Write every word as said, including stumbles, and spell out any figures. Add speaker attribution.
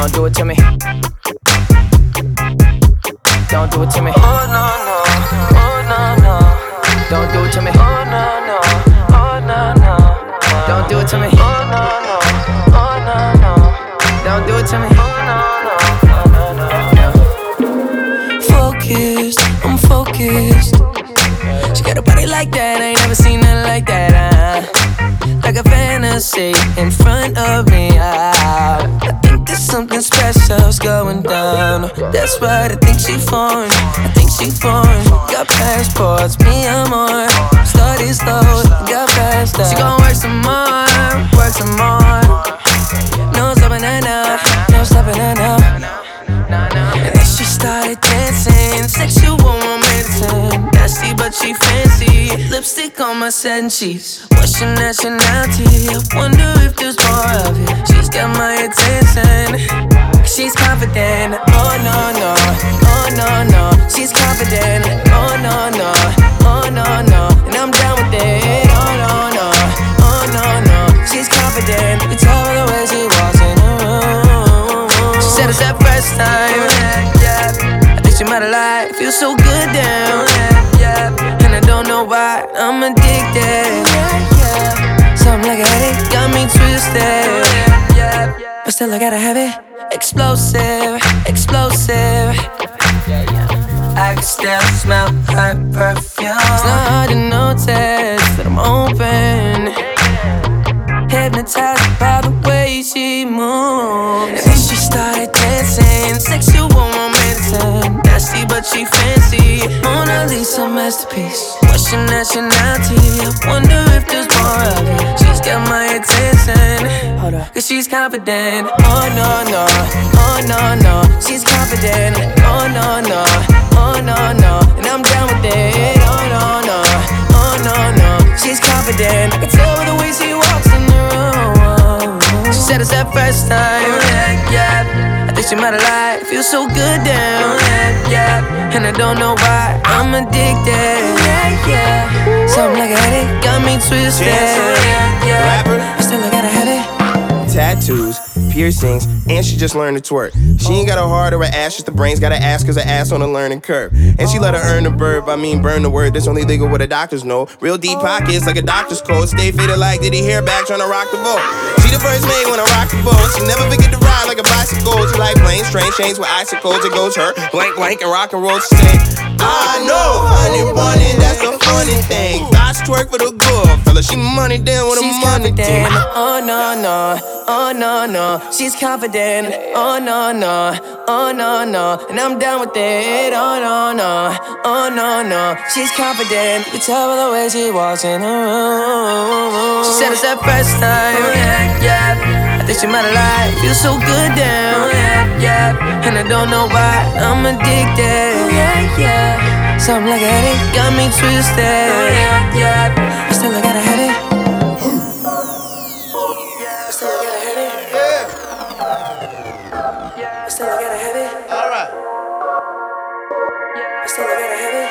Speaker 1: Don't do it to me. Don't do it to me.
Speaker 2: Oh no no, oh no no.
Speaker 1: Don't do it to me.
Speaker 2: Oh no no, oh no no.
Speaker 1: Don't do it to me.
Speaker 2: Oh no no, oh no no.
Speaker 1: Don't do it to me.
Speaker 2: Oh no no, no no no. Focused, I'm focused. She got a body like that, I ain't never seen nothing like that. Uh, like a fantasy in front of me. Uh, I think there's something special's going down. That's right, I think she foreign. I think she foreign. Got passports, me I'm on. Started slow, got faster. She gon' work some more, work some more. No stopping her now, no stopping her now. And then she started dancing, sexual romancing. Nasty but she fancy, lipstick on my satin sheets. What's your nationality? I wonder if there's more of it. She's got my attention, she's confident. Oh no no, oh no no. She's confident. Oh no no, oh no no. And I'm down with it. Oh no no, oh no no. She's confident. You tell her the way she walks in the room. She said it's that first time. Yeah, yeah. I think she might have lied. Feels so good down. Yeah, yeah. And I don't know why I'm addicted. Yeah, yeah. Something like a headache got me twisted. Yeah, yeah. But still I gotta have it. Explosive, explosive. I can still smell her perfume. It's not hard to notice that I'm open, hypnotized by the way she moves. And then she started dancing, sexual romancing. Nasty but she fancy, Mona Lisa masterpiece. What's your nationality? I wonder if there's more of it. She's got my attention, hold up, cause she's confident. Oh no no, oh no no. She's confident. Oh no no, oh no no. And I'm down with it. Oh no no, oh no no. She's confident. I can tell by the way she walks in the room. She said it's that first time. Yeah, yeah. I think she might have lied. Feels so good down. Yeah, yeah. And I don't know why I'm addicted. Yeah, yeah. Something like a headache got me twisted. Yeah, yeah. But still I gotta have it.
Speaker 3: Tattoos, piercings, and she just learned to twerk. She ain't got a heart or an ass, just the brains. Got an ass cause her ass on a learning curve. And she let her earn the verb, I mean burn the word. That's only legal what the doctors know. Real deep pockets like a doctor's code. Stay faded like Diddy hair back trying to rock the boat. She the first maid when I rock the boat. She never forget to ride like a bicycle. She like planes, trains, chains with icicles. It goes her blank, blank, and rock and roll. She say, I know, honey bunny, that's the funny thing. God's twerk for the good fella. She money down with a
Speaker 2: She's
Speaker 3: money
Speaker 2: confident.
Speaker 3: team.
Speaker 2: Oh no no, oh no no. She's confident. Oh no no, oh no no. And I'm down with it. Oh no no, oh no no. She's confident. You tell by the way she walks in the room. She said it's that first time. Yeah, yeah. I think she might have lied. Feels so good down. Yeah, yeah. And I don't know why I'm addicted. Yeah, yeah. Something like a headache got me twisted. Yeah, yeah. But still I gotta have it. Still I gotta have it. Yeah. Still I gotta have it.
Speaker 3: Alright.
Speaker 2: Still I gotta have it.